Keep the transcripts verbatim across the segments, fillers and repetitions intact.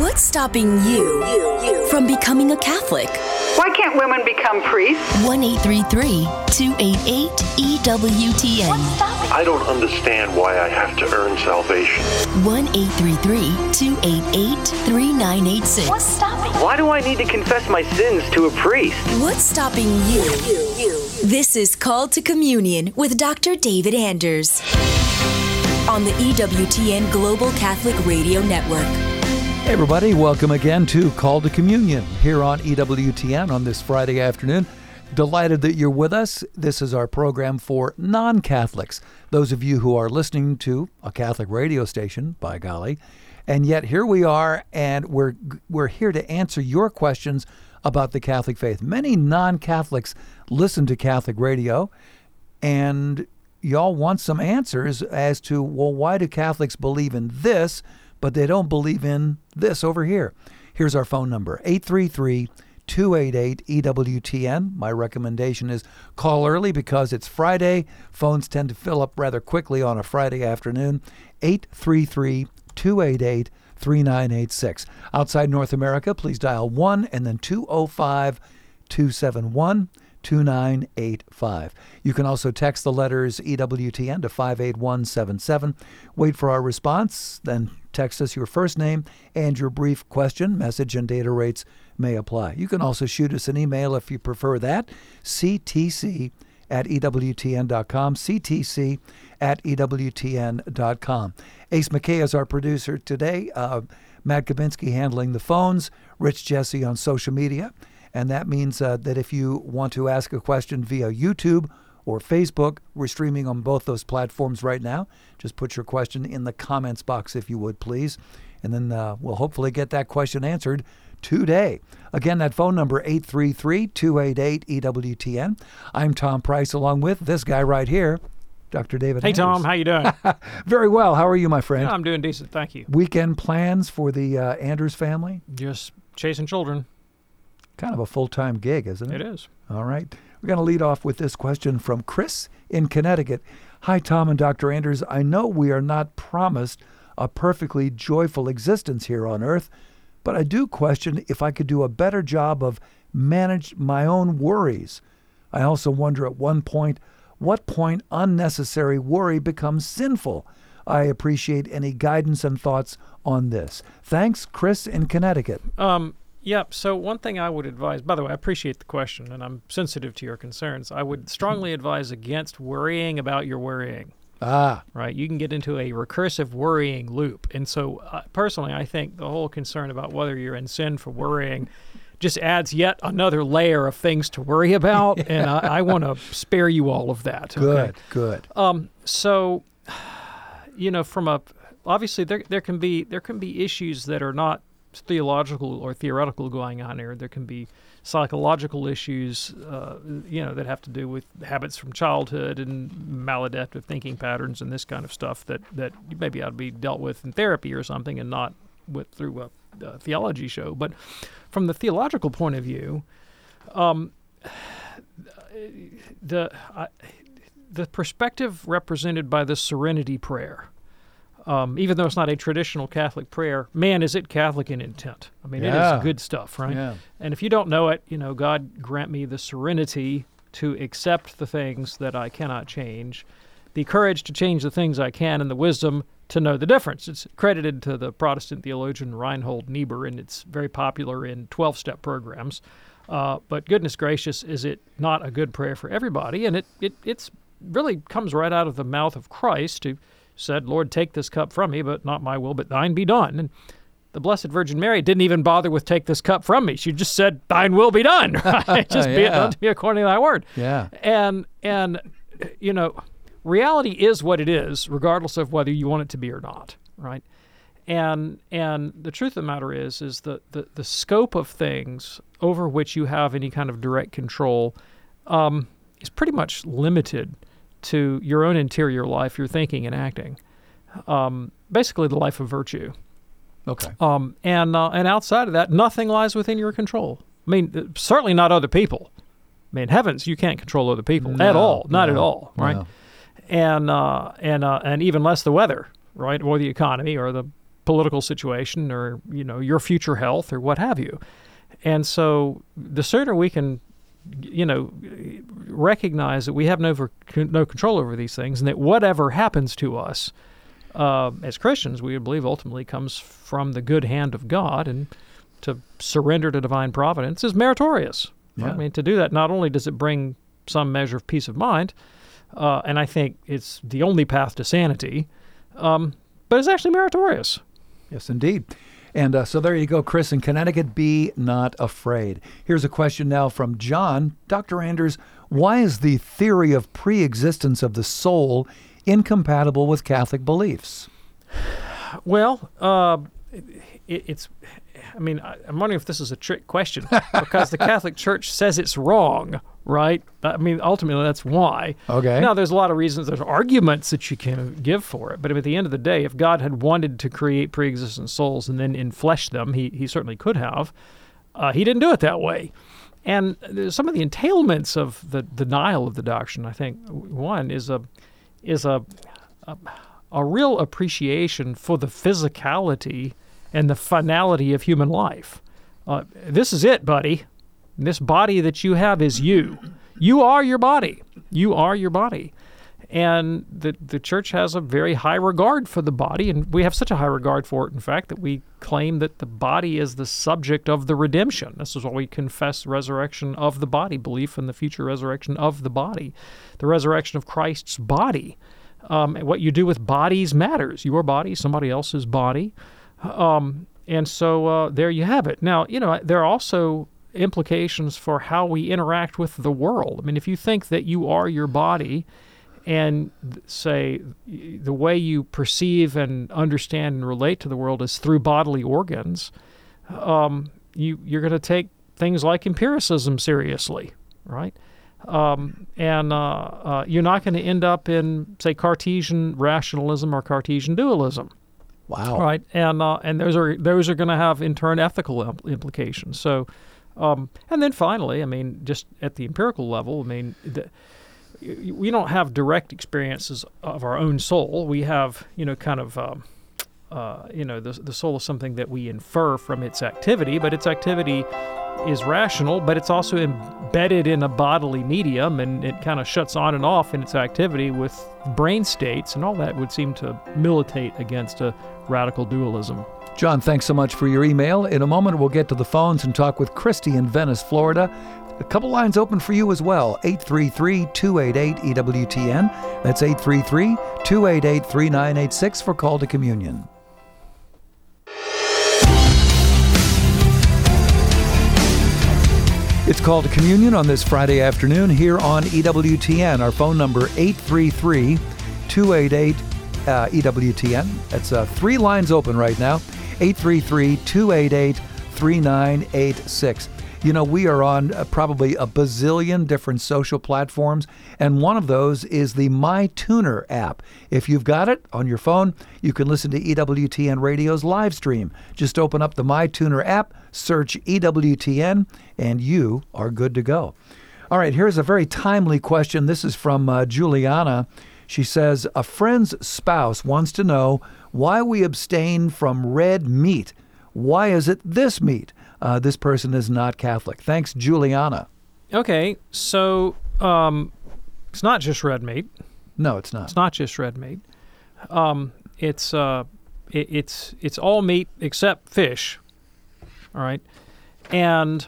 What's stopping you, you, you from becoming a Catholic? Why can't women become priests? one eight three three, two eight eight, E W T N. I don't understand why I have to earn salvation. one eight three three, two eight eight, three nine eight six. What's stopping? Why do I need to confess my sins to a priest? What's stopping you? you, you. This is Called to Communion with Doctor David Anders on the E W T N Global Catholic Radio Network. Hey everybody, welcome again to Call to Communion here on E W T N on this Friday afternoon. Delighted that you're with us. This is our program for non-Catholics, those of you who are listening to a Catholic radio station, by golly. And yet here we are, and we're we're here to answer your questions about the Catholic faith. Many non-Catholics listen to Catholic radio, and y'all want some answers as to, well, why do Catholics believe in this, but they don't believe in this over here? Here's our phone number, eight three three, two eight eight, E W T N. My recommendation is call early because it's Friday. Phones tend to fill up rather quickly on a Friday afternoon. eight three three, two eight eight, three nine eight six. Outside North America, please dial one and then two oh five, two seven one, two nine eight five. You can also text the letters E W T N to five eight one seven seven. Wait for our response, then text us your first name and your brief question. Message and data rates may apply. You can also shoot us an email if you prefer that, c t c at e w t n dot com, c t c at e w t n dot com. Ace McKay is our producer today. Uh, Matt Kabinski handling the phones, Rich Jesse on social media. And that means uh, that if you want to ask a question via YouTube or Facebook, we're streaming on both those platforms right now. Just put your question in the comments box, if you would, please. And then uh, we'll hopefully get that question answered today. Again, that phone number, eight three three, two eight eight, E W T N. I'm Tom Price, along with this guy right here, Doctor David Hey, Anders. Tom. How you doing? Very well. How are you, my friend? Yeah, I'm doing decent. Thank you. Weekend plans for the uh, Anders family? Just chasing children. Kind of a full-time gig, isn't it? It is. All right. We're going to lead off with this question from Chris in Connecticut. Hi, Tom and Doctor Anders. I know we are not promised a perfectly joyful existence here on earth, but I do question if I could do a better job of manage my own worries. I also wonder at one point, what point unnecessary worry becomes sinful? I appreciate any guidance and thoughts on this. Thanks, Chris in Connecticut. Um. Yep. So one thing I would advise, by the way, I appreciate the question, and I'm sensitive to your concerns. I would strongly advise against worrying about your worrying. Ah. Right? You can get into a recursive worrying loop. And so uh, personally, I think the whole concern about whether you're in sin for worrying just adds yet another layer of things to worry about, yeah. and I, I want to spare you all of that. Good, okay? good. Um. So, you know, from a obviously there there can be there can be issues that are not theological or theoretical going on here. There can be psychological issues, uh, you know, that have to do with habits from childhood and maladaptive thinking patterns and this kind of stuff that, that maybe ought to be dealt with in therapy or something and not with through a, a theology show. But from the theological point of view, um, the uh, the perspective represented by the Serenity Prayer, Um, even though it's not a traditional Catholic prayer, man, is it Catholic in intent. I mean, yeah. it is good stuff, right? Yeah. And if you don't know it, you know, God grant me the serenity to accept the things that I cannot change, the courage to change the things I can, and the wisdom to know the difference. It's credited to the Protestant theologian Reinhold Niebuhr, and it's very popular in twelve-step programs. Uh, but goodness gracious, is it not a good prayer for everybody? And it, it it's really comes right out of the mouth of Christ, who said, Lord, take this cup from me, but not my will, but thine be done. And the Blessed Virgin Mary didn't even bother with take this cup from me. She just said, thine will be done. Just yeah. be it done to me according to thy word. Yeah. And, and you know, reality is what it is, regardless of whether you want it to be or not, right? And and the truth of the matter is, is the, the, the scope of things over which you have any kind of direct control um, is pretty much limited to your own interior life, your thinking and acting, um, basically the life of virtue. Okay. Um, and uh, and outside of that, nothing lies within your control. I mean, certainly not other people. I mean, heavens, you can't control other people no, at all, not no, at all, right? No. And uh, and uh, and even less the weather, right, or the economy, or the political situation or, you know, your future health or what have you. And so the sooner we can, you know, recognize that we have no, no control over these things and that whatever happens to us uh, as Christians, we believe ultimately comes from the good hand of God, and to surrender to divine providence is meritorious. Yeah. Right? I mean, to do that, not only does it bring some measure of peace of mind, uh, and I think it's the only path to sanity, um, but it's actually meritorious. Yes, indeed. And uh, so there you go, Chris in Connecticut. Be not afraid. Here's a question now from John. Doctor Anders, why is the theory of pre-existence of the soul incompatible with Catholic beliefs? Well, uh, it, it's, I mean, I, I'm wondering if this is a trick question because the Catholic Church says it's wrong, right? I mean, ultimately, that's why. Okay. Now, there's a lot of reasons, there's arguments that you can give for it, but at the end of the day, if God had wanted to create pre-existent souls and then enflesh them, he, he certainly could have. Uh, he didn't do it that way. And there's some of the entailments of the denial of the doctrine, I think, one is a is a, a, a real appreciation for the physicality and the finality of human life. Uh, this is it, buddy. This body that you have is you. You are your body. You are your body. And the the church has a very high regard for the body, and we have such a high regard for it, in fact, that we claim that the body is the subject of the redemption. This is why we confess resurrection of the body, belief in the future resurrection of the body, the resurrection of Christ's body. Um, and what you do with bodies matters. Your body, somebody else's body. Um, and so uh, there you have it. Now, you know, there are also implications for how we interact with the world. I mean, if you think that you are your body, and say the way you perceive and understand and relate to the world is through bodily organs, um, you, you're going to take things like empiricism seriously, right? Um, and uh, uh, you're not going to end up in, say, Cartesian rationalism or Cartesian dualism. Wow. Right, and uh, and those are those are going to have in turn ethical implications. So, um, and then finally, I mean, just at the empirical level, I mean. The, we don't have direct experiences of our own soul. We have, you know, kind of, um, uh, you know, the, the soul is something that we infer from its activity, but its activity is rational, but it's also embedded in a bodily medium, and it kind of shuts on and off in its activity with brain states, and all that would seem to militate against a radical dualism. John, thanks so much for your email. In a moment, we'll get to the phones and talk with Christy in Venice, Florida. A couple lines open for you as well, eight three three, two eight eight, E W T N. That's eight three three, two eight eight, three nine eight six for Call to Communion. It's Call to Communion on this Friday afternoon here on E W T N. Our phone number, eight three three, two eight eight, E W T N. That's uh, three lines open right now, eight three three, two eight eight, three nine eight six. You know, we are on uh, probably a bazillion different social platforms, and one of those is the MyTuner app. If you've got it on your phone, you can listen to E W T N Radio's live stream. Just open up the MyTuner app, search E W T N, and you are good to go. All right, here's a very timely question. This is from uh, Juliana. She says, a friend's spouse wants to know why we abstain from red meat. Why is it this meat? Uh, this person is not Catholic. Thanks, Juliana. Okay, so um, it's not just red meat. No, it's not. It's not just red meat. Um, it's uh, it, it's it's all meat except fish. All right, and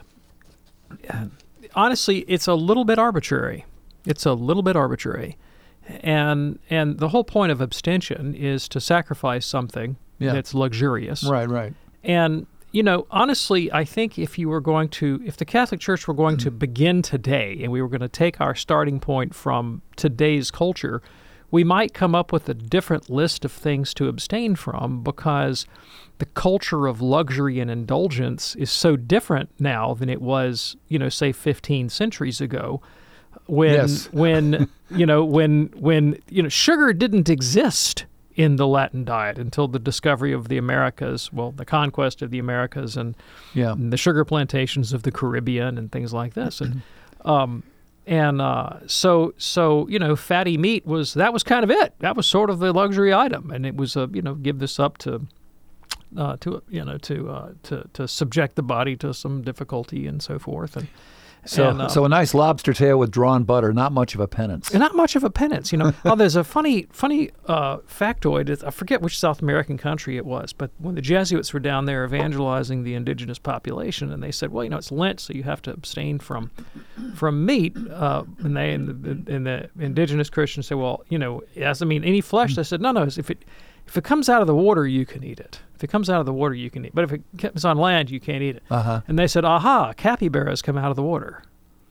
uh, honestly, it's a little bit arbitrary. It's a little bit arbitrary, and and the whole point of abstention is to sacrifice something yeah. that's luxurious. Right, right. And you know, honestly, I think if you were going to, if the Catholic Church were going to begin today and we were going to take our starting point from today's culture, we might come up with a different list of things to abstain from because the culture of luxury and indulgence is so different now than it was, you know, say fifteen centuries ago when, yes. when, you know, when, when, you know, sugar didn't exist in the Latin diet until the discovery of the Americas, well, the conquest of the Americas and, yeah. and the sugar plantations of the Caribbean and things like this. And um, and uh, so, so you know, fatty meat was, that was kind of it. That was sort of the luxury item. And it was, a, you know, give this up to uh, to you know to uh, to to subject the body to some difficulty and so forth. And so and, uh, so a nice lobster tail with drawn butter, not much of a penance. And not much of a penance, you know. Oh, there's a funny, funny uh, factoid. I forget which South American country it was, but when the Jesuits were down there evangelizing the indigenous population, and they said, well, you know, it's Lent, so you have to abstain from from meat. Uh, and they and the, and the indigenous Christians said, well, you know, it doesn't mean any flesh. They said, no, no, if it if it comes out of the water, you can eat it. If it comes out of the water, you can eat it. But if it comes on land, you can't eat it. Uh-huh. And they said, aha, capybaras come out of the water.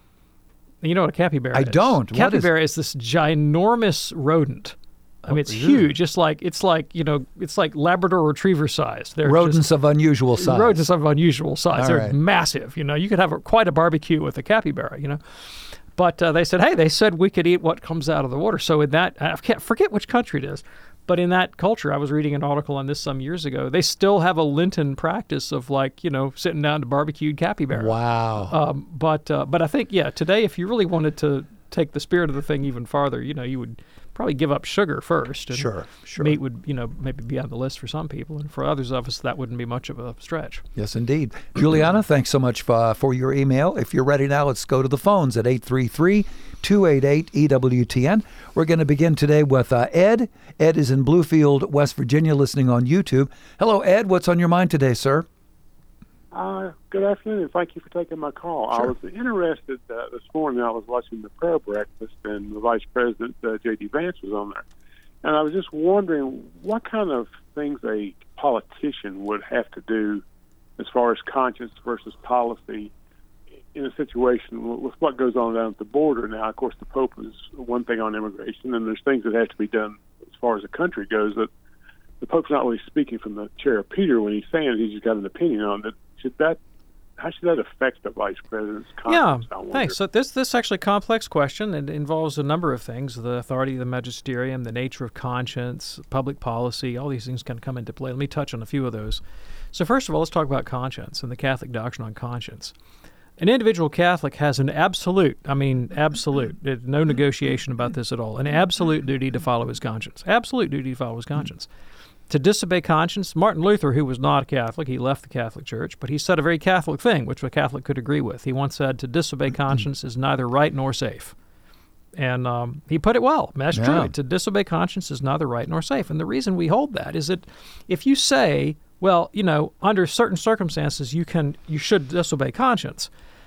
You know what a capybara I is? don't. What Capybara is? is this ginormous rodent. I mean, it's huge. It's like it's like you know, it's like Labrador Retriever size. They're rodents just, of unusual size. Rodents of unusual size. All They're right. massive. You know, you could have a, quite a barbecue with a capybara. You know, but uh, they said, hey, they said we could eat what comes out of the water. So in that, I can't forget which country it is. But in that culture, I was reading an article on this some years ago. They still have a Lenten practice of like, you know, sitting down to barbecued capybara. Wow. Um, but uh, but I think, yeah, today, if you really wanted to take the spirit of the thing even farther, you know, you would probably give up sugar first. And Sure, sure. meat would, you know, maybe be on the list for some people. And for others of us, that wouldn't be much of a stretch. Yes, indeed. Juliana, thanks so much for, for your email. If you're ready now, let's go to the phones at eight three three, two eight eight, E W T N. We're going to begin today with uh, Ed. Ed is in Bluefield, West Virginia, listening on YouTube. Hello, Ed. What's on your mind today, sir? Uh, good afternoon. Thank you for taking my call. Sure. I was interested uh, this morning. I was watching the prayer breakfast, and the Vice President, uh, J D Vance, was on there. And I was just wondering what kind of things a politician would have to do as far as conscience versus policy in a situation with what goes on down at the border. Now, of course, the Pope is one thing on immigration, and there's things that have to be done as far as the country goes that the Pope's not really speaking from the chair of Peter when he's saying it. He's just got an opinion on it. Should that, how should that affect the Vice President's conscience? Yeah, I wonder? thanks. So this this is actually a complex question. It involves a number of things: the authority of the magisterium, the nature of conscience, public policy. All these things can come into play. Let me touch on a few of those. So first of all, let's talk about conscience and the Catholic doctrine on conscience. An individual Catholic has an absolute, I mean absolute, there's no negotiation about this at all, an absolute duty to follow his conscience. Absolute duty to follow his conscience. To disobey conscience, Martin Luther, who was not a Catholic, he left the Catholic Church, but he said a very Catholic thing, which a Catholic could agree with. He once said, to disobey conscience is neither right nor safe. And um, he put it well. That's Yeah. true. To disobey conscience is neither right nor safe. And the reason we hold that is that if you say, well, you know, under certain circumstances you can, you should disobey conscience,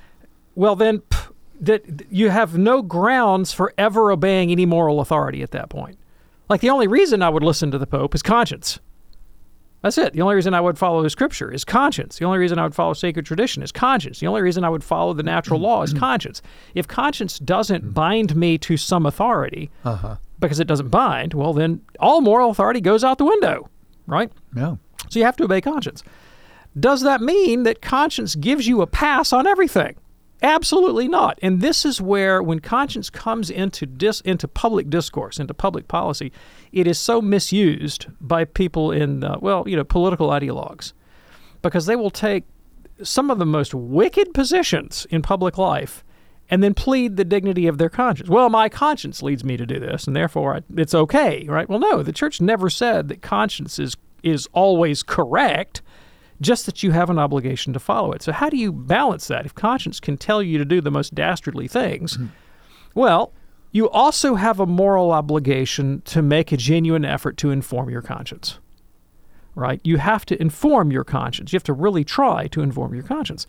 well then pff, that you have no grounds for ever obeying any moral authority at that point. Like, the only reason I would listen to the Pope is conscience. That's it. The only reason I would follow his scripture is conscience. The only reason I would follow sacred tradition is conscience. The only reason I would follow the natural law is conscience. If conscience doesn't bind me to some authority, Uh-huh. because it doesn't bind, well, then all moral authority goes out the window, right? Yeah. So you have to obey conscience. Does that mean that conscience gives you a pass on everything? Absolutely not. And this is where, when conscience comes into dis, into public discourse, into public policy, it is so misused by people in, uh, well, you know, political ideologues, because they will take some of the most wicked positions in public life and then plead the dignity of their conscience. Well, my conscience leads me to do this, and therefore I, it's okay, right? Well, no, the church never said that conscience is is always correct, just that you have an obligation to follow it. So how do you balance that? If conscience can tell you to do the most dastardly things, mm-hmm. well, you also have a moral obligation to make a genuine effort to inform your conscience, right? You have to inform your conscience. You have to really try to inform your conscience.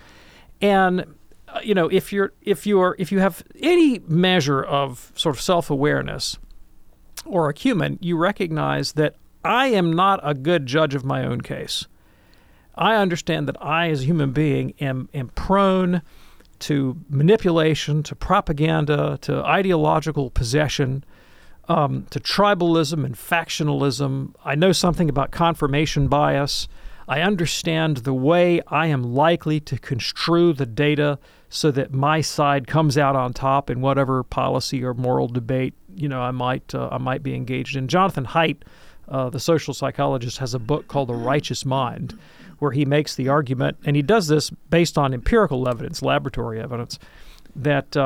And uh, you know, if you're if you're if you have any measure of sort of self-awareness or acumen, you recognize that I am not a good judge of my own case. I understand that I, as a human being, am, am prone to manipulation, to propaganda, to ideological possession, um, to tribalism and factionalism. I know something about confirmation bias. I understand the way I am likely to construe the data so that my side comes out on top in whatever policy or moral debate, you know, I might uh, I might be engaged in. Jonathan Haidt, uh, the social psychologist, has a book called The Righteous Mind, where he makes the argument, and he does this based on empirical evidence, laboratory evidence, that um,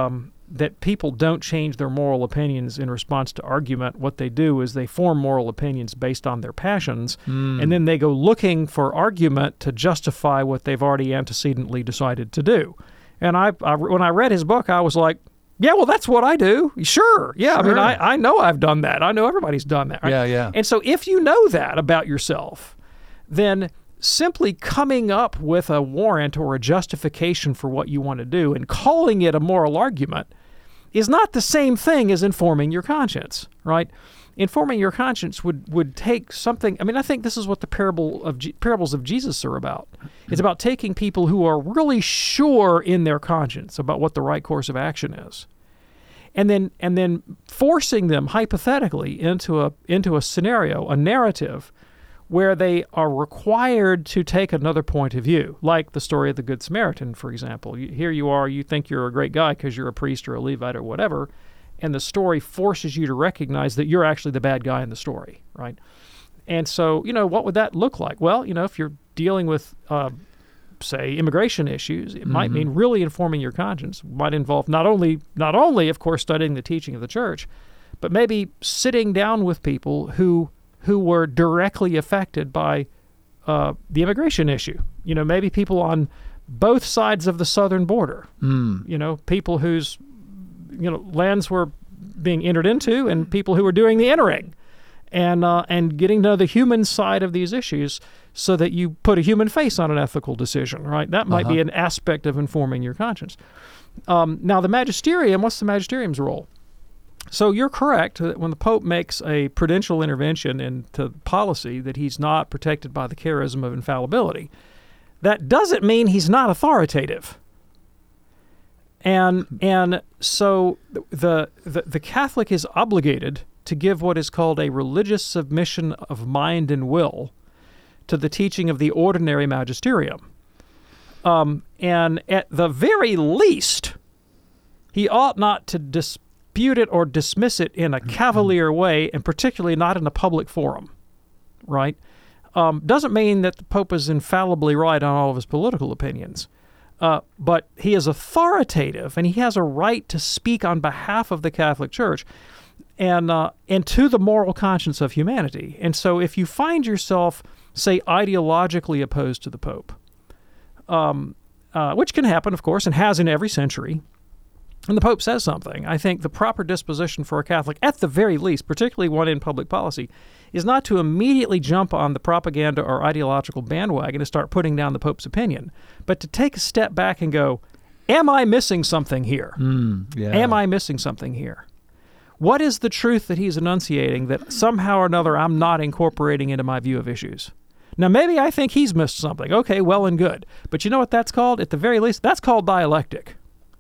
that people don't change their moral opinions in response to argument. What they do is they form moral opinions based on their passions, Mm. and then they go looking for argument to justify what they've already antecedently decided to do. And I, I when I read his book, I was like, yeah, well, that's what I do. Sure. Yeah, I mean, Sure. I, I know I've done that. I know everybody's done that. Right? Yeah, yeah. And so if you know that about yourself, then simply coming up with a warrant or a justification for what you want to do and calling it a moral argument is not the same thing as informing your conscience, right? Informing your conscience would, would take something. I mean, I think this is what the parable of Je- parables of Jesus are about. It's about taking people who are really sure in their conscience about what the right course of action is, and then and then forcing them hypothetically into a into a scenario, a narrative, where they are required to take another point of view, like the story of the Good Samaritan, for example. You, here you are, you think you're a great guy because you're a priest or a Levite or whatever, and the story forces you to recognize that you're actually the bad guy in the story, right? And so, you know, what would that look like? Well, you know, if you're dealing with, uh, say, immigration issues, it mm-hmm. might mean really informing your conscience. It might involve not only, not only, of course, studying the teaching of the church, but maybe sitting down with people who who were directly affected by uh, the immigration issue. You know, maybe people on both sides of the southern border. Mm. You know, people whose, you know, lands were being entered into and people who were doing the entering. And, uh, and getting to know the human side of these issues so that you put a human face on an ethical decision, right? That might Uh-huh. be an aspect of informing your conscience. Um, now, the magisterium, what's the magisterium's role? So you're correct that when the Pope makes a prudential intervention into policy that he's not protected by the charism of infallibility. That doesn't mean he's not authoritative. And and so the, the the Catholic is obligated to give what is called a religious submission of mind and will to the teaching of the ordinary magisterium. Um, and at the very least, he ought not to dispute it or dismiss it in a cavalier way, and particularly not in a public forum, right? Um, doesn't mean that the Pope is infallibly right on all of his political opinions, uh, but he is authoritative, and he has a right to speak on behalf of the Catholic Church and uh, and to the moral conscience of humanity. And so if you find yourself, say, ideologically opposed to the Pope, um, uh, which can happen, of course, and has in every century, and the Pope says something, I think the proper disposition for a Catholic, at the very least, particularly one in public policy, is not to immediately jump on the propaganda or ideological bandwagon and start putting down the Pope's opinion, but to take a step back and go, am I missing something here? Mm, yeah. Am I missing something here? What is the truth that he's enunciating that somehow or another I'm not incorporating into my view of issues? Now, maybe I think he's missed something. Okay, well and good. But you know what that's called? At the very least, that's called dialectic.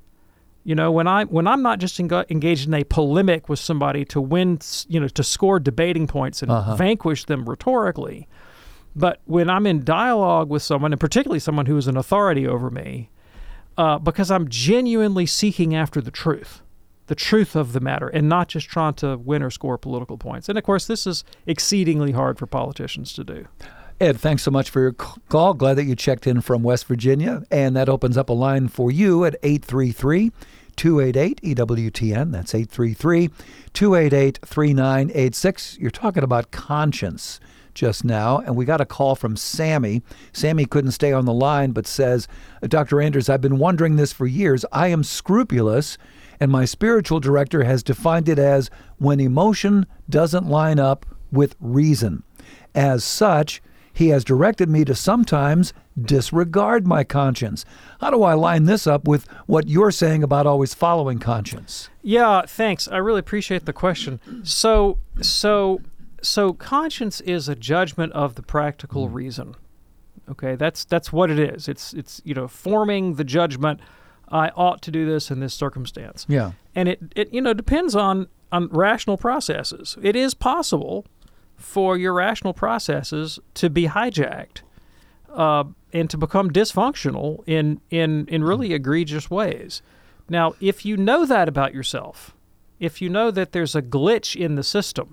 You know, when I when I'm not just enga- engaged in a polemic with somebody to win, you know, to score debating points and Uh-huh. vanquish them rhetorically, but when I'm in dialogue with someone, and particularly someone who is an authority over me, uh, because I'm genuinely seeking after the truth, the truth of the matter, and not just trying to win or score political points. And of course, this is exceedingly hard for politicians to do. Ed, thanks so much for your call. Glad that you checked in from West Virginia. And that opens up a line for you at eight three three, two eight eight, E W T N. That's eight three three, two eight eight, three nine eight six. You're talking about conscience just now, and we got a call from Sammy. Sammy couldn't stay on the line, but says, Doctor Anders, I've been wondering this for years. I am scrupulous, and my spiritual director has defined it as when emotion doesn't line up with reason. As such, he has directed me to sometimes disregard my conscience. How do I line this up with what you're saying about always following conscience? Yeah, thanks. I really appreciate the question. So, so, so conscience is a judgment of the practical mm. reason. Okay, that's that's what it is. It's it's you know forming the judgment. I ought to do this in this circumstance. Yeah, and it it you know depends on on rational processes. It is possible for your rational processes to be hijacked uh, and to become dysfunctional in, in, in really egregious ways. Now, if you know that about yourself, if you know that there's a glitch in the system,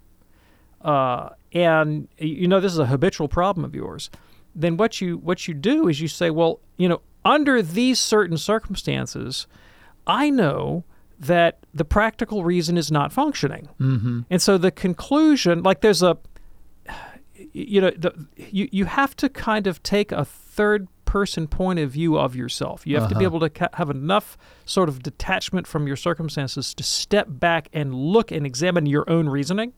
uh, and you know this is a habitual problem of yours, then what you what you do is you say, well, you know, under these certain circumstances, I know that the practical reason is not functioning. Mm-hmm. And so the conclusion, like there's a, you know, the, you, you have to kind of take a third person point of view of yourself. You have Uh-huh. to be able to ca- have enough sort of detachment from your circumstances to step back and look and examine your own reasoning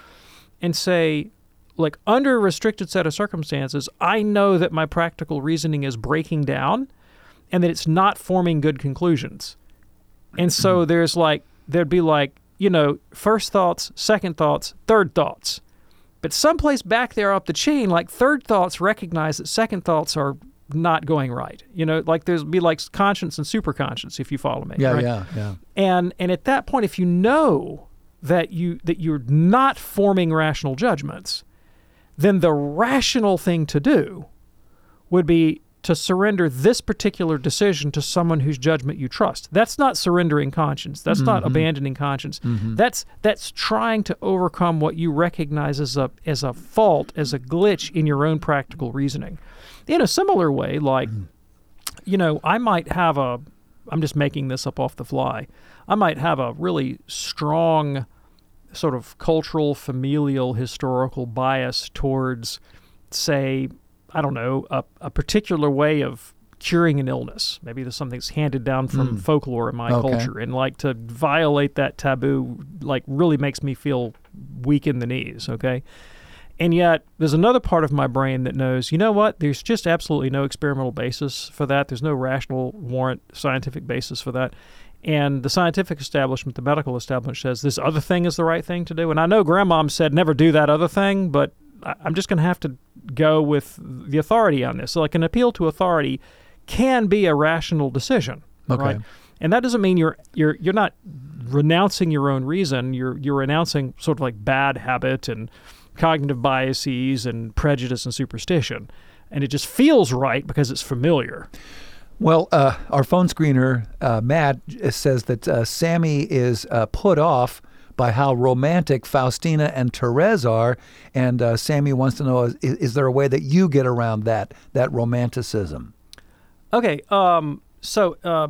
and say, like, under a restricted set of circumstances, I know that my practical reasoning is breaking down and that it's not forming good conclusions. And so there's like, there'd be like, you know, first thoughts, second thoughts, third thoughts. But someplace back there up the chain, like third thoughts recognize that second thoughts are not going right. You know, like there's be like conscience and superconscious, if you follow me. Yeah, right? yeah, yeah. And and at that point, if you know that you that you're not forming rational judgments, then the rational thing to do would be to surrender this particular decision to someone whose judgment you trust. That's not surrendering conscience. That's Mm-hmm. not abandoning conscience. Mm-hmm. That's that's trying to overcome what you recognize as a as a fault, as a glitch in your own practical reasoning. In a similar way, like, mm-hmm. you know, I might have a, I'm just making this up off the fly, I might have a really strong sort of cultural, familial, historical bias towards, say, I don't know, a, a particular way of curing an illness. Maybe there's something that's handed down from mm. folklore in my okay. culture. And like to violate that taboo, like really makes me feel weak in the knees, okay? And yet there's another part of my brain that knows, you know what, there's just absolutely no experimental basis for that. There's no rational warrant, scientific basis for that. And the scientific establishment, the medical establishment says this other thing is the right thing to do. And I know grandmom said never do that other thing, but I'm just going to have to go with the authority on this. So like an appeal to authority can be a rational decision, okay. right? And that doesn't mean you're you're you're not renouncing your own reason. You're you're renouncing sort of like bad habit and cognitive biases and prejudice and superstition. And it just feels right because it's familiar. Well, uh, our phone screener, uh, Matt, says that uh, Sammy is uh, put off by how romantic Faustina and Therese are, and uh, Sammy wants to know, is, is there a way that you get around that that romanticism? Okay, um, so uh,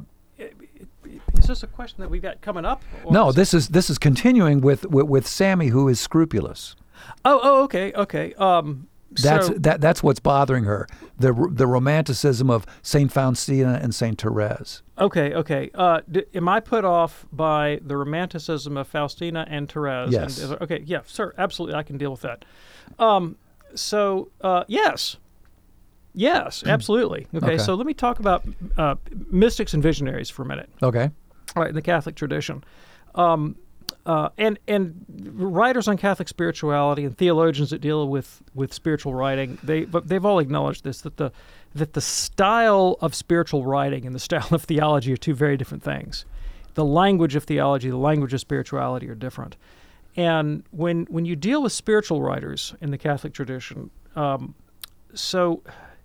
is this a question that we've got coming up? No, is this is this is continuing with, with, with Sammy, who is scrupulous. Oh, oh, okay, okay. Um, That's so, that. That's what's bothering her. The the romanticism of Saint Faustina and Saint Therese. Okay, okay. Uh, d- am I put off by the romanticism of Faustina and Therese? Yes. And, okay, yeah, sir, absolutely, I can deal with that. Um, so, uh, yes. Yes, absolutely. Okay, Okay. so let me talk about uh, mystics and visionaries for a minute. Okay. All right, in the Catholic tradition. Um, uh, and and writers on Catholic spirituality and theologians that deal with, with spiritual writing, they but they've all acknowledged this, that the that the style of spiritual writing and the style of theology are two very different things. The language of theology, the language of spirituality are different. And when when you deal with spiritual writers in the Catholic tradition, um, so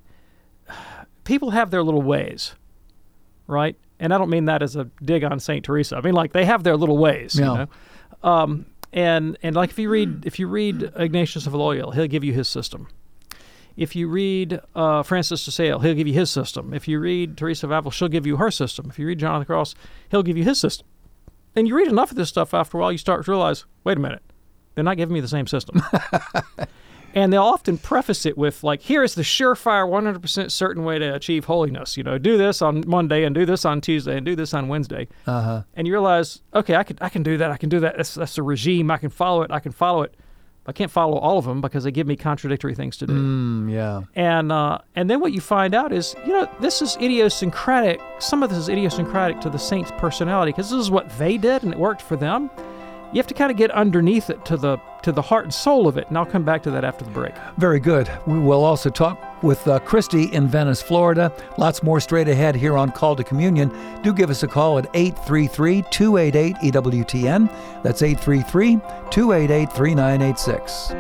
people have their little ways, right? And I don't mean that as a dig on Saint Teresa. I mean, like, they have their little ways, Yeah. you know? Um, and and like if you read if you read Ignatius of Loyola, he'll give you his system. If you read uh, Francis de Sales, he'll give you his system. If you read Teresa of Avila, she'll give you her system. If you read John of the Cross, he'll give you his system. And you read enough of this stuff, after a while, you start to realize, wait a minute, they're not giving me the same system. And they'll often preface it with, like, here is the surefire, one hundred percent certain way to achieve holiness. You know, do this on Monday and do this on Tuesday and do this on Wednesday. Uh-huh. And you realize, okay, I can I can do that. I can do that. That's, that's a regime. I can follow it. I can follow it. I can't follow all of them because they give me contradictory things to do. Mm, yeah. And uh, and then what you find out is, you know, this is idiosyncratic. Some of this is idiosyncratic to the saint's personality because this is what they did and it worked for them. You have to kind of get underneath it to the to the heart and soul of it, and I'll come back to that after the break. Very good. We will also talk with uh, Christy in Venice, Florida. Lots more straight ahead here on Call to Communion. Do give us a call at eight three three, two eight eight, E W T N. That's eight three three, two eight eight, three nine eight six.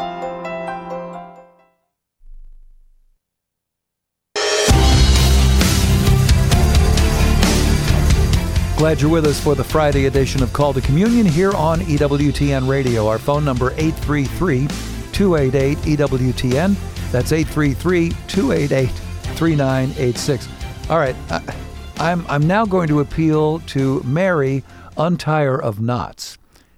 Glad you're with us for the Friday edition of Call to Communion here on E W T N Radio. Our phone number, eight three three, two eight eight, E W T N. That's eight three three, two eight eight, three nine eight six. All right, I, I'm, I'm now going to appeal to Mary untie her of knots.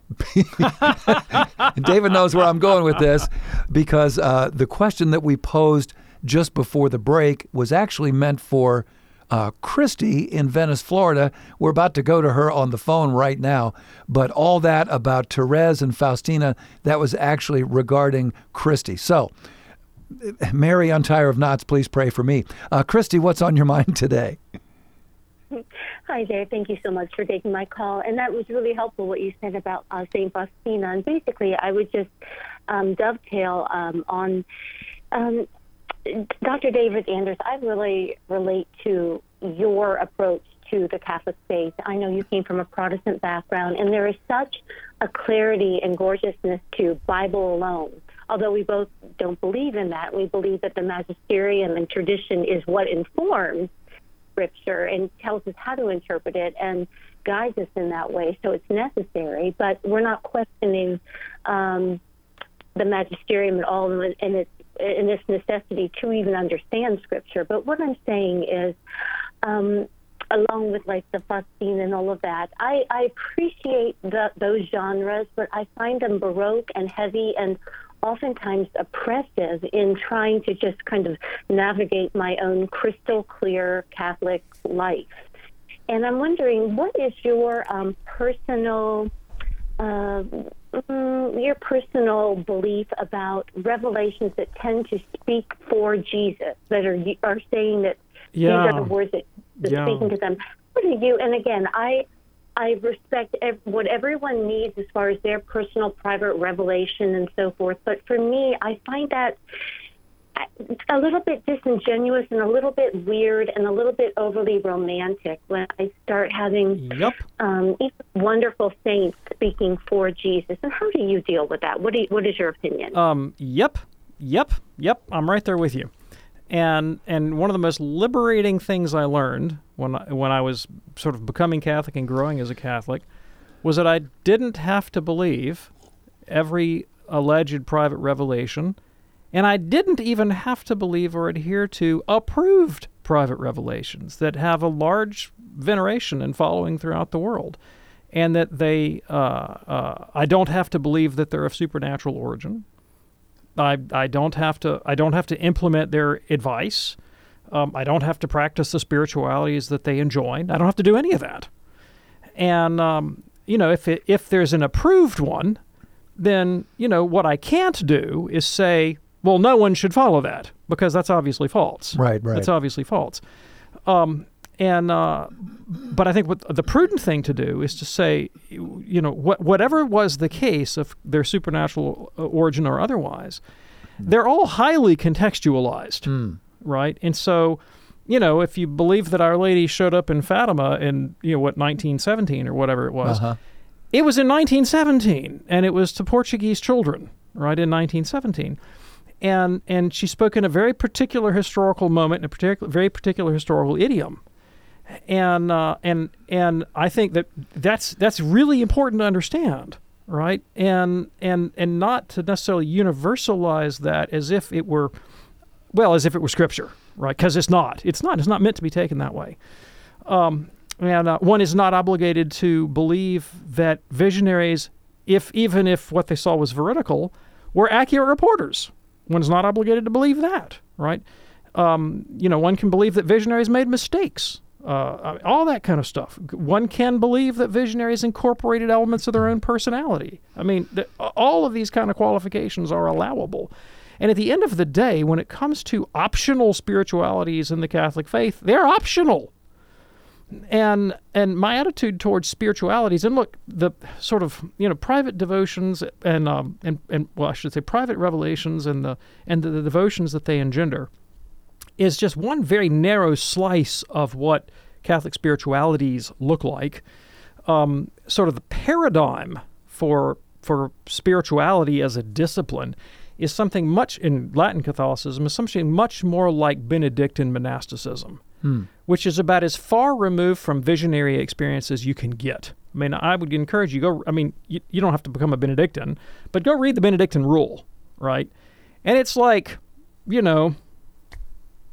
David knows where I'm going with this, because uh, the question that we posed just before the break was actually meant for uh, Christy in Venice, Florida. We're about to go to her on the phone right now, but all that about Therese and Faustina, that was actually regarding Christy. So, Mary, untie her of knots, please pray for me. Uh, Christy, what's on your mind today? Hi there. Thank you so much for taking my call. And that was really helpful, what you said about uh, Saint Faustina. And basically, I would just um, dovetail um, on um, Doctor David Anders. I really relate to your approach to the Catholic faith. I know you came from a Protestant background, and there is such a clarity and gorgeousness to Bible alone. Although we both don't believe in that, we believe that the magisterium and tradition is what informs Scripture and tells us how to interpret it and guides us in that way. So it's necessary, but we're not questioning um, the magisterium at all and its in its necessity to even understand Scripture. But what I'm saying is, um, along with like the Faustina and all of that, I, I appreciate the, those genres, but I find them baroque and heavy and oftentimes oppressive in trying to just kind of navigate my own crystal clear Catholic life. And I'm wondering, what is your um, personal uh, mm, your personal belief about revelations that tend to speak for Jesus, that are are saying that yeah. these are the words that are yeah. speaking to them? What do you? And again, I. I respect ev- what everyone needs as far as their personal private revelation and so forth. But for me, I find that a little bit disingenuous and a little bit weird and a little bit overly romantic when I start having yep. um, wonderful saints speaking for Jesus. And how do you deal with that? What do you, what is your opinion? Um, yep, yep, yep. I'm right there with you. And and one of the most liberating things I learned when I, when I was sort of becoming Catholic and growing as a Catholic was that I didn't have to believe every alleged private revelation, and I didn't even have to believe or adhere to approved private revelations that have a large veneration and following throughout the world, and that they uh, uh, I don't have to believe that they're of supernatural origin. I, I don't have to I don't have to implement their advice. Um, I don't have to practice the spiritualities that they enjoin. I don't have to do any of that. And um, you know, if it, if there's an approved one, then you know what I can't do is say, well, no one should follow that because that's obviously false. Right, right. That's obviously false. Um, and uh, but I think what the prudent thing to do is to say, you know, what, whatever was the case of their supernatural origin or otherwise, they're all highly contextualized, mm. right? And so, you know, if you believe that Our Lady showed up in Fatima in, you know, what, nineteen seventeen or whatever it was, uh-huh. it was in nineteen seventeen, and it was to Portuguese children, right, in nineteen seventeen. And and she spoke in a very particular historical moment, in a particular, very particular historical idiom. And uh, and and I think that that's that's really important to understand, right? And and and not to necessarily universalize that as if it were, well, as if it were Scripture, right? Because it's not. It's not. It's not meant to be taken that way. Um, and uh, one is not obligated to believe that visionaries, if even if what they saw was veridical, were accurate reporters. One's not obligated to believe that, right? Um, you know, one can believe that visionaries made mistakes. Uh, all that kind of stuff. One can believe that visionaries incorporated elements of their own personality. I mean, the, all of these kind of qualifications are allowable. And at the end of the day, when it comes to optional spiritualities in the Catholic faith, they're optional. And and my attitude towards spiritualities, and look, the sort of, you know, private devotions and um and, and well, I should say private revelations and the and the, the devotions that they engender, is just one very narrow slice of what Catholic spiritualities look like. Um, sort of the paradigm for for spirituality as a discipline is something much, in Latin Catholicism, is something much more like Benedictine monasticism, hmm. which is about as far removed from visionary experience as you can get. I mean, I would encourage you, go. I mean, you, you don't have to become a Benedictine, but go read the Benedictine rule, right? And it's like, you know,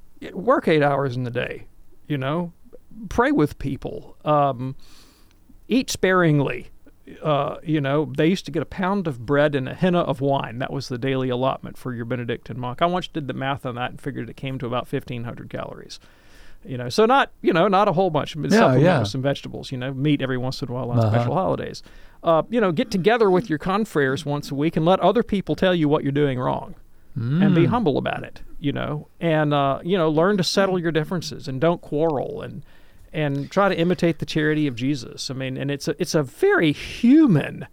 work eight hours in the day, you know, pray with people. Um, eat sparingly. Uh, you know, they used to get a pound of bread and a henna of wine. That was the daily allotment for your Benedictine monk. I once did the math on that and figured it came to about fifteen hundred calories. You know, so not, you know, not a whole bunch. Yeah, supplement yeah. with some vegetables, you know, meat every once in a while on uh-huh. special holidays. Uh, you know, get together with your confreres once a week and let other people tell you what you're doing wrong. Mm. And be humble about it, you know, and, uh, you know, learn to settle your differences and don't quarrel and and try to imitate the charity of Jesus. I mean, and it's a, it's a very human,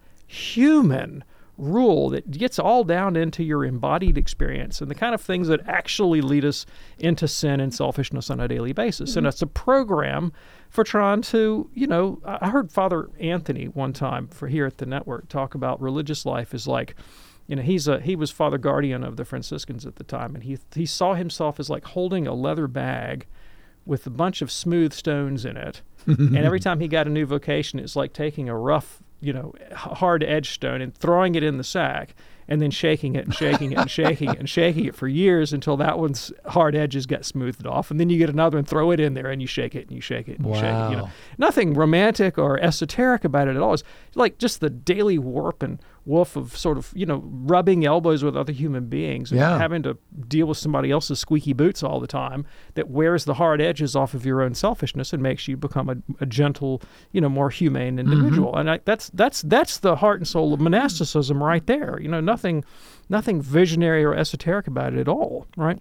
human rule that gets all down into your embodied experience and the kind of things that actually lead us into sin and selfishness on a daily basis. Mm-hmm. And it's a program for trying to, you know, I heard Father Anthony one time for here at the network talk about religious life is like, you know, he's a he was Father Guardian of the Franciscans at the time, and he he saw himself as like holding a leather bag with a bunch of smooth stones in it. And every time he got a new vocation, it's like taking a rough, you know, hard edge stone and throwing it in the sack and then shaking it and shaking it and shaking it and shaking it for years until that one's hard edges get smoothed off. And then you get another and throw it in there and you shake it and you shake it and you wow. shake it. You know, nothing romantic or esoteric about it at all. It's like just the daily warp and woof of sort of, you know, rubbing elbows with other human beings and yeah. having to deal with somebody else's squeaky boots all the time that wears the hard edges off of your own selfishness and makes you become a, a gentle, you know, more humane individual. Mm-hmm. And I, that's that's that's the heart and soul of monasticism right there. You know, nothing nothing visionary or esoteric about it at all, right?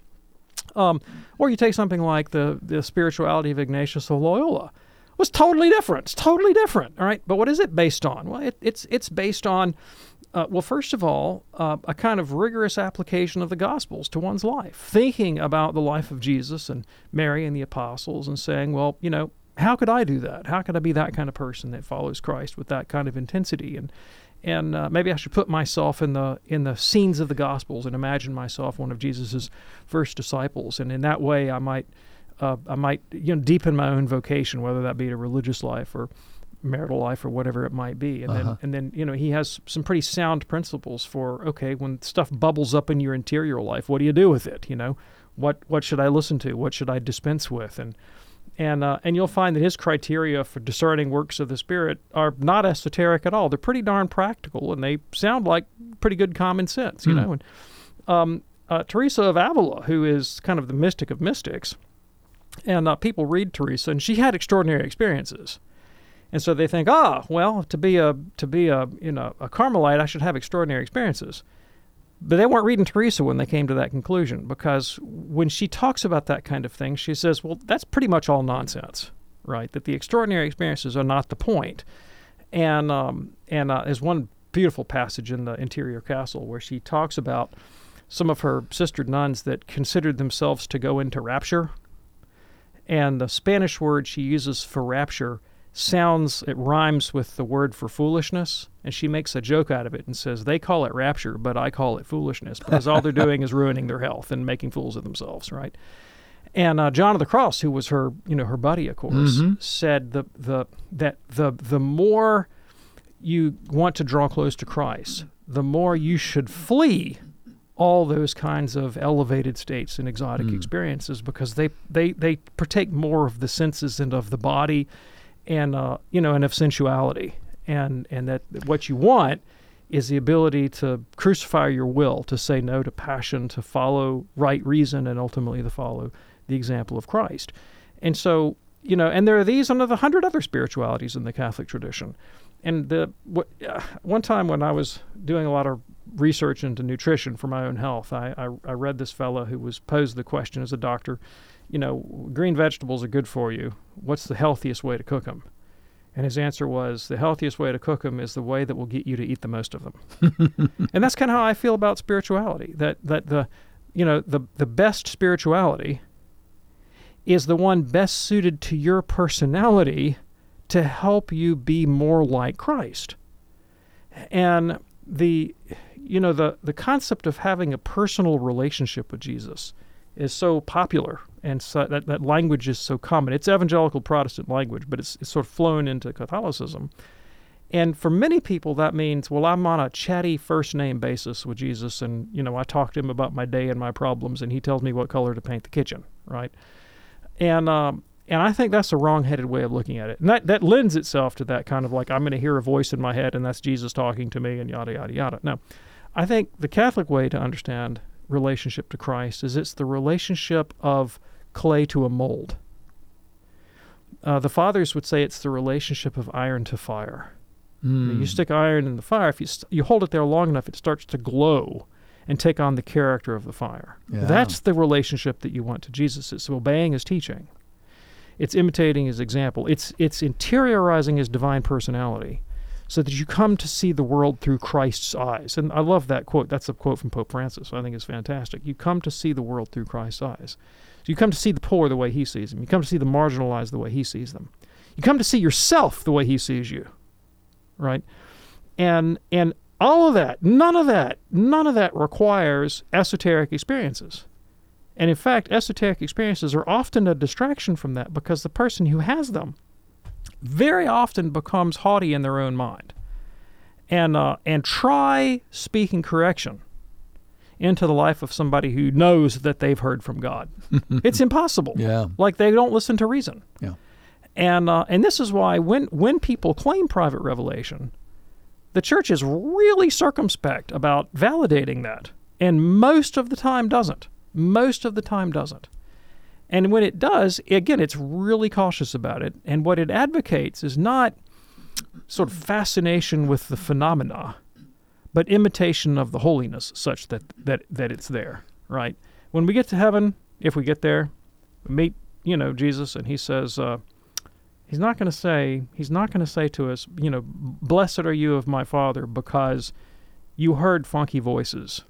Um, or you take something like the the spirituality of Ignatius of Loyola. It was totally different. It's totally different, all right? But what is it based on? Well, it, it's it's based on Uh, well, first of all, uh, a kind of rigorous application of the Gospels to one's life, thinking about the life of Jesus and Mary and the apostles and saying, well, you know, how could I do that? How could I be that kind of person that follows Christ with that kind of intensity? And and uh, maybe I should put myself in the in the scenes of the Gospels and imagine myself one of Jesus's first disciples. And in that way, I might, uh, I might, you know, deepen my own vocation, whether that be a religious life or marital life or whatever it might be. And uh-huh. then, and then, you know, he has some pretty sound principles for, okay, when stuff bubbles up in your interior life, what do you do with it? You know, what, what should I listen to? What should I dispense with? And, and, uh, and you'll find that his criteria for discerning works of the Spirit are not esoteric at all. They're pretty darn practical and they sound like pretty good common sense, you mm. know. And, um, uh, Teresa of Avila, who is kind of the mystic of mystics, and uh, people read Teresa and she had extraordinary experiences. And so they think, ah, well, to be a to be a you know a Carmelite, I should have extraordinary experiences. But they weren't reading Teresa when they came to that conclusion, because when she talks about that kind of thing, she says, well, that's pretty much all nonsense, right? That the extraordinary experiences are not the point. And um, and uh, there's one beautiful passage in the Interior Castle where she talks about some of her sister nuns that considered themselves to go into rapture. And the Spanish word she uses for rapture sounds, it rhymes with the word for foolishness, and she makes a joke out of it and says, they call it rapture, but I call it foolishness, because all they're doing is ruining their health and making fools of themselves, right? And uh, John of the Cross, who was her, you know, her buddy, of course, mm-hmm. said the the that the the more you want to draw close to Christ, the more you should flee all those kinds of elevated states and exotic mm. experiences, because they, they, they partake more of the senses and of the body, and uh, you know, and of sensuality, and and that what you want is the ability to crucify your will, to say no to passion, to follow right reason, and ultimately to follow the example of Christ. And so, you know, and there are these and the hundred other spiritualities in the Catholic tradition. And the what, uh, one time when I was doing a lot of research into nutrition for my own health, I, I, I read this fellow who was posed the question as a doctor, you know, green vegetables are good for you. What's the healthiest way to cook them? And his answer was, the healthiest way to cook them is the way that will get you to eat the most of them. And that's kind of how I feel about spirituality, that that the, you know, the the best spirituality is the one best suited to your personality to help you be more like Christ. And the, you know, the, the concept of having a personal relationship with Jesus is so popular, and so that, that language is so common. It's evangelical Protestant language, but it's, it's sort of flown into Catholicism. And for many people, that means, well, I'm on a chatty first-name basis with Jesus, and, you know, I talk to him about my day and my problems, and he tells me what color to paint the kitchen, right? And um, And I think that's a wrong-headed way of looking at it. And that, that lends itself to that kind of like, I'm going to hear a voice in my head, and that's Jesus talking to me, and yada, yada, yada. No, I think the Catholic way to understand relationship to Christ is it's the relationship of clay to a mold. Uh, the fathers would say it's the relationship of iron to fire. Mm. You stick iron in the fire, if you, st- you hold it there long enough, it starts to glow and take on the character of the fire. Yeah. That's the relationship that you want to Jesus. It's obeying his teaching. It's imitating his example. It's it's interiorizing his divine personality so that you come to see the world through Christ's eyes. And I love that quote. That's a quote from Pope Francis. I think it's fantastic. You come to see the world through Christ's eyes. So you come to see the poor the way he sees them. You come to see the marginalized the way he sees them. You come to see yourself the way he sees you, right? And and all of that, none of that, none of that requires esoteric experiences. And in fact, esoteric experiences are often a distraction from that because the person who has them very often becomes haughty in their own mind. And uh, and try speaking correction into the life of somebody who knows that they've heard from God. It's impossible. Yeah. Like they don't listen to reason. Yeah. And uh, and this is why when when people claim private revelation, the church is really circumspect about validating that, and most of the time doesn't. Most of the time doesn't. And when it does, again, it's really cautious about it. And what it advocates is not sort of fascination with the phenomena, but imitation of the holiness such that, that, that it's there, right? When we get to heaven, if we get there, we meet, you know, Jesus, and he says, uh, he's not going to say, he's not going to say to us, you know, blessed are you of my Father because you heard funky voices.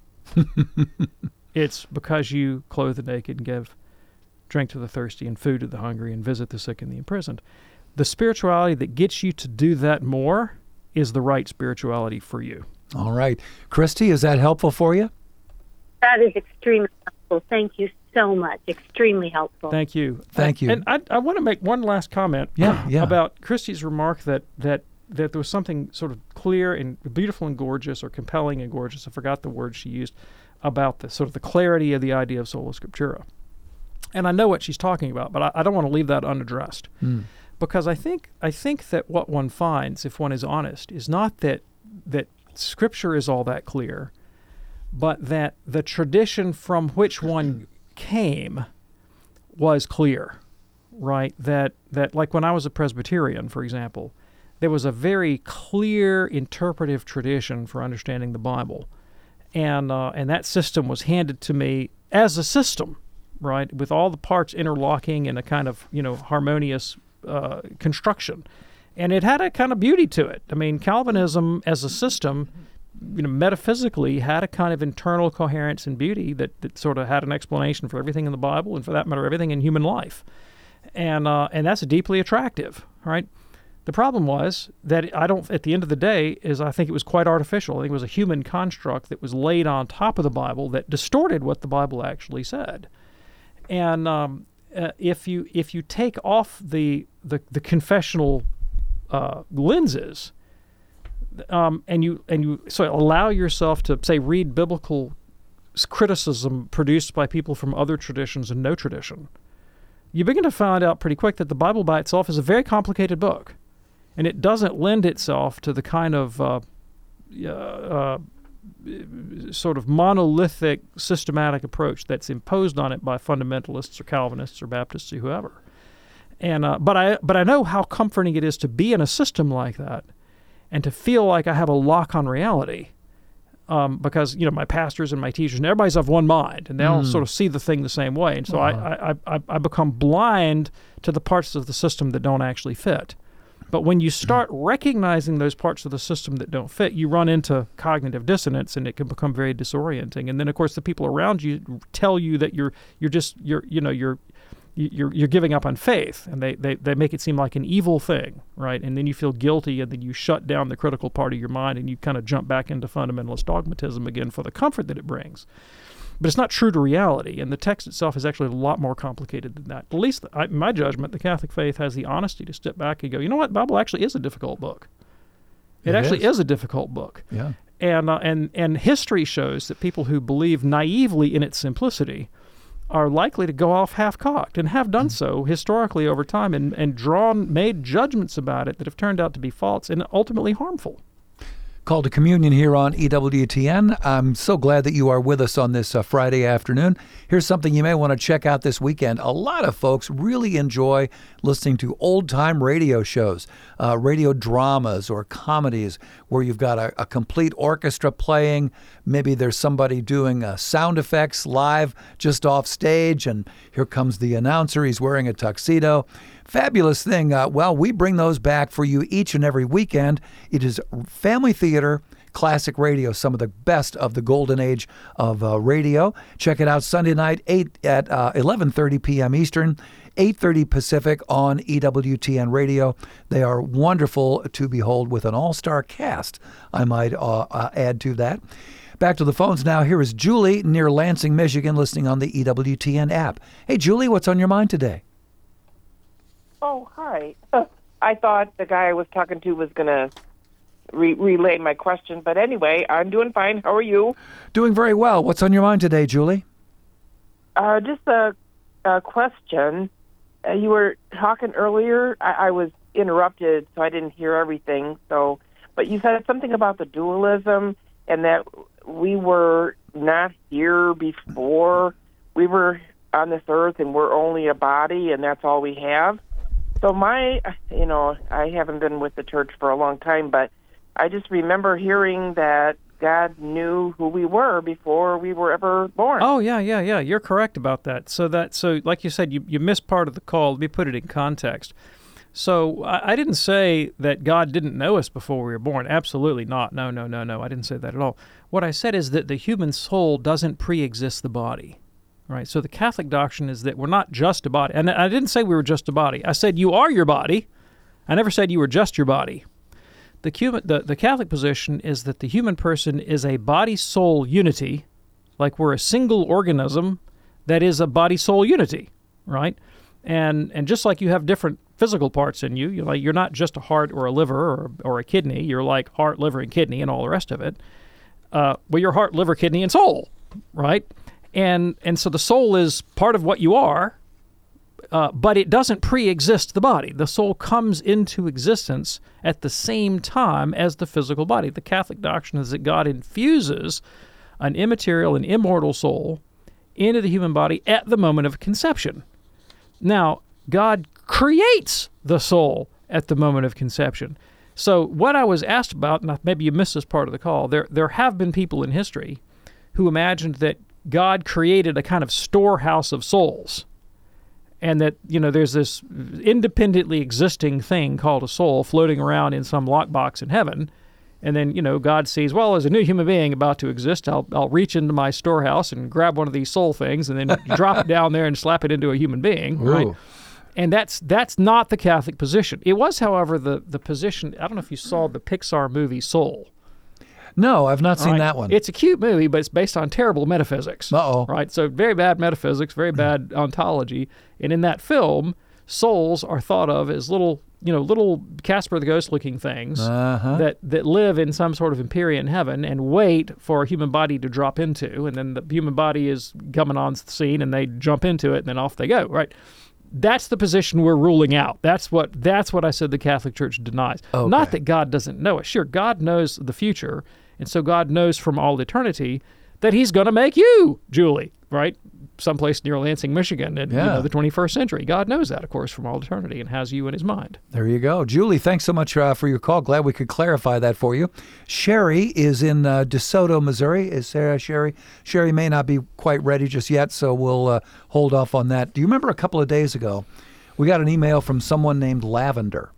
It's because you clothe the naked and give drink to the thirsty and food to the hungry and visit the sick and the imprisoned. The spirituality that gets you to do that more is the right spirituality for you. All right. Christy, is that helpful for you? That is extremely helpful. Thank you so much. Extremely helpful. Thank you. Thank you. And I, I want to make one last comment yeah, yeah. about Christy's remark that, that, that there was something sort of clear and beautiful and gorgeous, or compelling and gorgeous, I forgot the word she used, about the sort of the clarity of the idea of sola scriptura. And I know what she's talking about, but I, I don't want to leave that unaddressed. Mm. Because I think I think that what one finds, if one is honest, is not that that Scripture is all that clear, but that the tradition from which one came was clear, right? That that like when I was a Presbyterian, for example, there was a very clear interpretive tradition for understanding the Bible. And uh, and that system was handed to me as a system, right, with all the parts interlocking in a kind of, you know, harmonious uh, construction. And it had a kind of beauty to it. I mean, Calvinism as a system, you know, metaphysically had a kind of internal coherence and beauty that, that sort of had an explanation for everything in the Bible and, for that matter, everything in human life. And uh, and that's deeply attractive, right? The problem was that I don't, at the end of the day, is I think it was quite artificial. I think it was a human construct that was laid on top of the Bible that distorted what the Bible actually said. And um, uh, if you if you take off the the, the confessional uh, lenses, um, and you and you so allow yourself to, say, read biblical criticism produced by people from other traditions and no tradition, you begin to find out pretty quick that the Bible by itself is a very complicated book. And it doesn't lend itself to the kind of uh, uh, uh, sort of monolithic, systematic approach that's imposed on it by fundamentalists or Calvinists or Baptists or whoever. And uh, but I but I know how comforting it is to be in a system like that, and to feel like I have a lock on reality, um, because you know my pastors and my teachers and everybody's of one mind, and they all mm. sort of see the thing the same way. And so uh-huh. I, I I I become blind to the parts of the system that don't actually fit. But when you start recognizing those parts of the system that don't fit, you run into cognitive dissonance, and it can become very disorienting. And then, of course, the people around you tell you that you're you're just you're you know you're you're you're giving up on faith, and they, they, they make it seem like an evil thing, right? And then you feel guilty, and then you shut down the critical part of your mind, and you kind of jump back into fundamentalist dogmatism again for the comfort that it brings. But it's not true to reality, and the text itself is actually a lot more complicated than that. At least, I, in my judgment, the Catholic faith has the honesty to step back and go, you know what, the Bible actually is a difficult book. It, it actually is. is a difficult book. Yeah. And, uh, and, and history shows that people who believe naively in its simplicity are likely to go off half-cocked and have done so historically over time and, and drawn, made judgments about it that have turned out to be false and ultimately harmful. Call to Communion here on E W T N. I'm so glad that you are with us on this uh, Friday afternoon. Here's something you may want to check out this weekend. A lot of folks really enjoy listening to old-time radio shows, uh, radio dramas or comedies where you've got a, a complete orchestra playing. Maybe there's somebody doing uh, sound effects live just off stage, and here comes the announcer. He's wearing a tuxedo. Fabulous thing. Uh, well, we bring those back for you each and every weekend. It is family theater, classic radio, some of the best of the golden age of uh, radio. Check it out Sunday night, eight at uh, eleven thirty p.m. Eastern, eight thirty Pacific on E W T N Radio. They are wonderful to behold with an all-star cast, I might uh, uh, add to that. Back to the phones now. Here is Julie near Lansing, Michigan, listening on the E W T N app. Hey, Julie, what's on your mind today? Oh, hi. I thought the guy I was talking to was going to re- relay my question. But anyway, I'm doing fine. How are you? Doing very well. What's on your mind today, Julie? Uh, just a, a question. Uh, you were talking earlier. I, I was interrupted, so I didn't hear everything. So, but you said something about the dualism and that we were not here before. We were on this earth and we're only a body and that's all we have. So my, you know, I haven't been with the church for a long time, but I just remember hearing that God knew who we were before we were ever born. Oh, yeah, yeah, yeah. You're correct about that. So, that, so like you said, you, you missed part of the call. Let me put it in context. So I, I didn't say that God didn't know us before we were born. Absolutely not. No, no, no, no. I didn't say that at all. What I said is that the human soul doesn't pre-exist the body. Right, so the Catholic doctrine is that we're not just a body. And I didn't say we were just a body. I said you are your body. I never said you were just your body. The, human, the, the Catholic position is that the human person is a body-soul unity, like we're a single organism that is a body-soul unity, right? And and just like you have different physical parts in you, you're, like, you're not just a heart or a liver or, or a kidney. You're like heart, liver, and kidney and all the rest of it. Uh, well, you're heart, liver, kidney, and soul, right? And and so the soul is part of what you are, uh, but it doesn't pre-exist the body. The soul comes into existence at the same time as the physical body. The Catholic doctrine is that God infuses an immaterial and immortal soul into the human body at the moment of conception. Now, God creates the soul at the moment of conception. So what I was asked about, and maybe you missed this part of the call, there there have been people in history who imagined that God created a kind of storehouse of souls, and that, you know, there's this independently existing thing called a soul floating around in some lockbox in heaven, and then, you know, God sees, well, as a new human being about to exist, I'll I'll reach into my storehouse and grab one of these soul things and then drop it down there and slap it into a human being, right? Ooh. And that's that's not the Catholic position. It was, however, the, the position, I don't know if you saw the Pixar movie Soul. No, I've not seen right? that one. It's a cute movie, but it's based on terrible metaphysics. Uh-oh. Right? So very bad metaphysics, very bad ontology. And in that film, souls are thought of as little, you know, little Casper the Ghost-looking things uh-huh. that, that live in some sort of Empyrean heaven and wait for a human body to drop into. And then the human body is coming on the scene, and they jump into it, and then off they go, right? That's the position we're ruling out. That's what that's what I said the Catholic Church denies. Okay. Not that God doesn't know us. Sure, God knows the future, and so God knows from all eternity that he's going to make you, Julie, right? Someplace near Lansing, Michigan in Yeah. you know, the twenty-first century. God knows that, of course, from all eternity and has you in his mind. There you go. Julie, thanks so much uh, for your call. Glad we could clarify that for you. Sherry is in uh, DeSoto, Missouri. Is Sarah Sherry? Sherry may not be quite ready just yet, so we'll uh, hold off on that. Do you remember a couple of days ago, we got an email from someone named Lavender?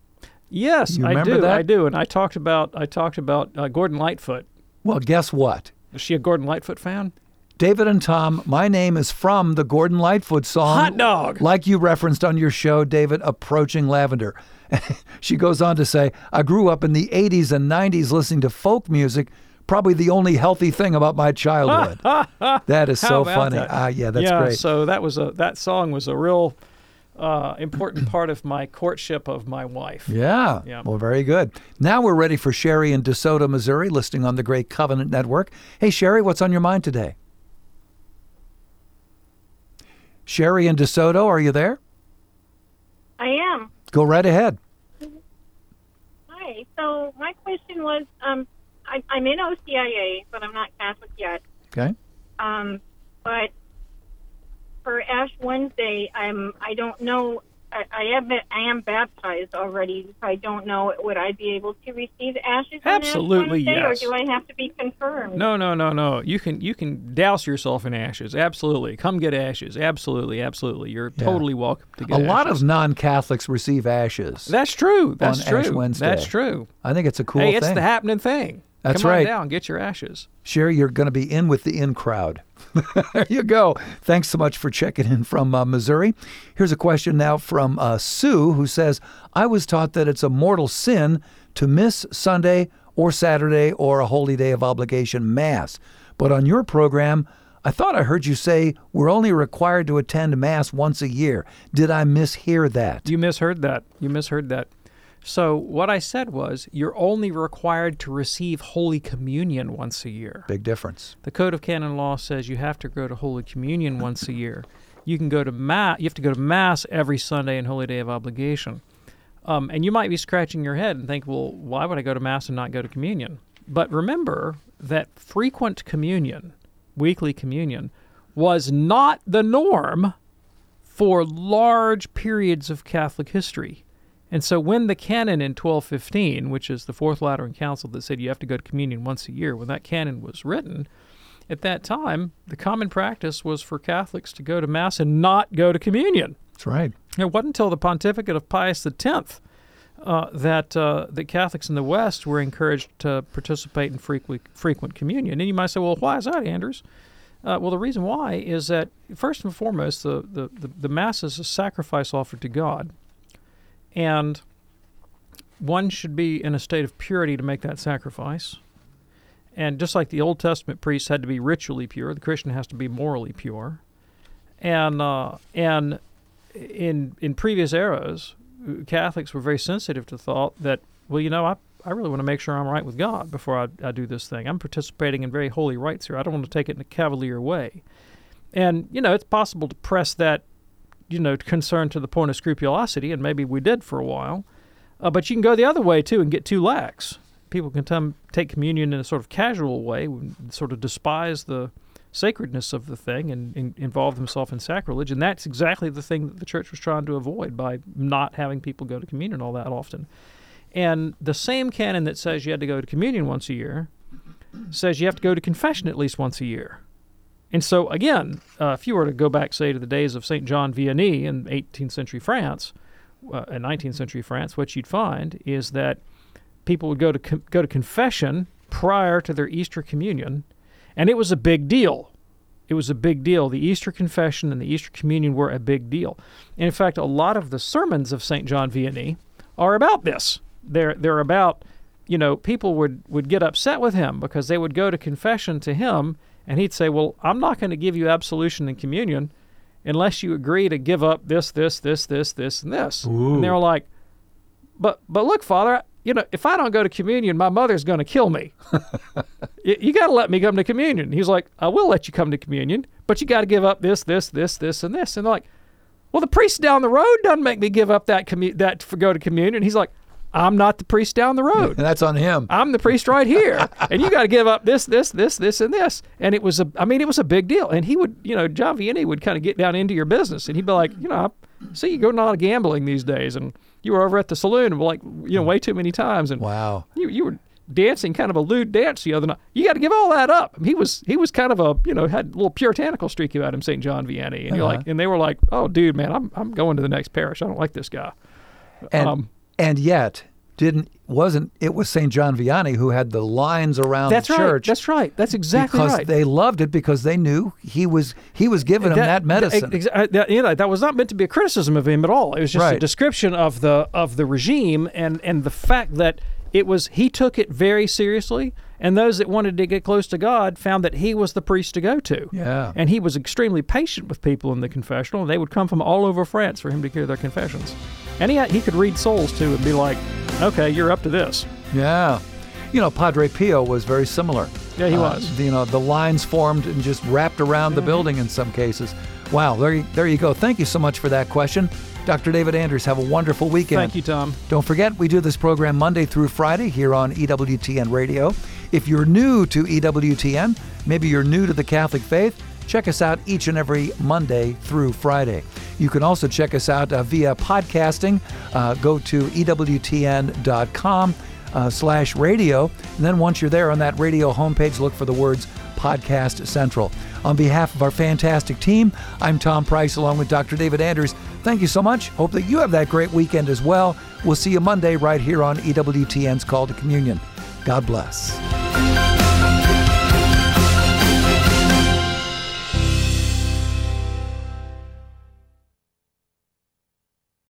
Yes, You I remember do. that? I do. And I talked about I talked about uh, Gordon Lightfoot. Well, guess what? Is she a Gordon Lightfoot fan? David and Tom, my name is from the Gordon Lightfoot song. Hot dog. Like you referenced on your show, David, Approaching Lavender. She goes on to say, I grew up in the eighties and nineties listening to folk music, probably the only healthy thing about my childhood. That is How so about funny. that? Ah, yeah, that's yeah, great. So that was a that song was a real uh, important part of my courtship of my wife. Yeah. Yeah. Well, very good. Now we're ready for Sherry in DeSoto, Missouri, listening on the Great Covenant Network. Hey, Sherry, what's on your mind today? Sherry in DeSoto, are you there? I am. Go right ahead. Hi. So my question was, um, I, I'm in O C I A, but I'm not Catholic yet. Okay. Um, but for Ash Wednesday, I'm. I don't know. I, I am. I am baptized already. So I don't know. Would I be able to receive ashes? Absolutely, on Ash Wednesday, yes. Or do I have to be confirmed? No, no, no, no. You can you can douse yourself in ashes. Absolutely. Come get ashes. Absolutely, absolutely. You're Yeah. totally welcome to get A lot ashes. of non-Catholics receive ashes. That's true. That's on true. Ash Wednesday. That's true. I think it's a cool hey, thing. it's the happening thing. That's Come right. on down, get your ashes. Sherry, you're going to be in with the in crowd. There you go. Thanks so much for checking in from uh, Missouri. Here's a question now from uh, Sue, who says, I was taught that it's a mortal sin to miss Sunday or Saturday or a holy day of obligation Mass. But on your program, I thought I heard you say we're only required to attend Mass once a year. Did I mishear that? You misheard that. You misheard that. So what I said was you're only required to receive Holy Communion once a year. Big difference. The Code of Canon Law says you have to go to Holy Communion once a year. You can go to Mass. You have to go to Mass every Sunday and Holy Day of Obligation. Um, and you might be scratching your head and think, well, why would I go to Mass and not go to Communion? But remember that frequent communion, weekly communion, was not the norm for large periods of Catholic history. And so when the canon in twelve fifteen, which is the Fourth Lateran Council that said you have to go to communion once a year, when that canon was written, at that time, the common practice was for Catholics to go to Mass and not go to communion. That's right. It wasn't until the pontificate of Pius X uh, that uh, the Catholics in the West were encouraged to participate in frequent, frequent communion. And you might say, well, why is that, Anders? Uh, well, the reason why is that, first and foremost, the, the, the, the Mass is a sacrifice offered to God. And one should be in a state of purity to make that sacrifice. And just like the Old Testament priests had to be ritually pure, the Christian has to be morally pure. And uh, and in in previous eras, Catholics were very sensitive to the thought that, well, you know, I, I really want to make sure I'm right with God before I, I do this thing. I'm participating in very holy rites here. I don't want to take it in a cavalier way. And, you know, it's possible to press that, you know, concern to the point of scrupulosity, and maybe we did for a while. Uh, but you can go the other way, too, and get too lax. People can come, take communion in a sort of casual way, sort of despise the sacredness of the thing and, and involve themselves in sacrilege. And that's exactly the thing that the Church was trying to avoid by not having people go to communion all that often. And the same canon that says you had to go to communion once a year says you have to go to confession at least once a year. And so, again, uh, if you were to go back, say, to the days of Saint John Vianney in eighteenth century France, uh, in nineteenth century France, what you'd find is that people would go to com- go to confession prior to their Easter communion, and it was a big deal. It was a big deal. The Easter confession and the Easter communion were a big deal. And in fact, a lot of the sermons of Saint John Vianney are about this. They're they're about, you know, people would, would get upset with him because they would go to confession to him, and he'd say, well, I'm not going to give you absolution and communion unless you agree to give up this, this, this, this, this, and this. Ooh. And they were like, but but look, Father, you know, if I don't go to communion, my mother's going to kill me. you you got to let me come to communion. He's like, I will let you come to communion, but you got to give up this, this, this, this, and this. And they're like, well, the priest down the road doesn't make me give up that commu- that for go to communion. He's like, I'm not the priest down the road. And that's on him. I'm the priest right here. And you got to give up this, this, this, this, and this. And it was a, I mean, it was a big deal. And he would, you know, John Vianney would kind of get down into your business. And he'd be like, you know, I see you go to a lot of gambling these days. And you were over at the saloon like, you know, way too many times. And wow. You you were dancing kind of a lewd dance the other night. You got to give all that up. He was he was kind of a, you know, had a little puritanical streak about him, Saint John Vianney. And uh-huh. you're like, and they were like, oh, dude, man, I'm I'm going to the next parish. I don't like this guy. And um, and yet didn't wasn't it was Saint John Vianney who had the lines around that's the right. church. That's right. That's exactly because right. Because they loved it because they knew he was he was giving them that medicine. That, that, you know, that was not meant to be a criticism of him at all. It was just right. a description of the of the regime and, and the fact that it was he took it very seriously, and those that wanted to get close to God found that he was the priest to go to. Yeah. And he was extremely patient with people in the confessional. They would come from all over France for him to hear their confessions. And he had, he could read souls too and be like, okay, you're up to this. Yeah. You know, Padre Pio was very similar. Yeah, he uh, was. You know, the lines formed and just wrapped around the building in some cases. Wow, there you, there you go. Thank you so much for that question. Doctor David Anders, have a wonderful weekend. Thank you, Tom. Don't forget, we do this program Monday through Friday here on E W T N Radio. If you're new to E W T N, maybe you're new to the Catholic faith, check us out each and every Monday through Friday. You can also check us out uh, via podcasting. Uh, go to E W T N dot com uh, slash radio. And then once you're there on that radio homepage, look for the words Podcast Central. On behalf of our fantastic team, I'm Tom Price along with Doctor David Anders. Thank you so much. Hope that you have that great weekend as well. We'll see you Monday right here on E W T N's Call to Communion. God bless.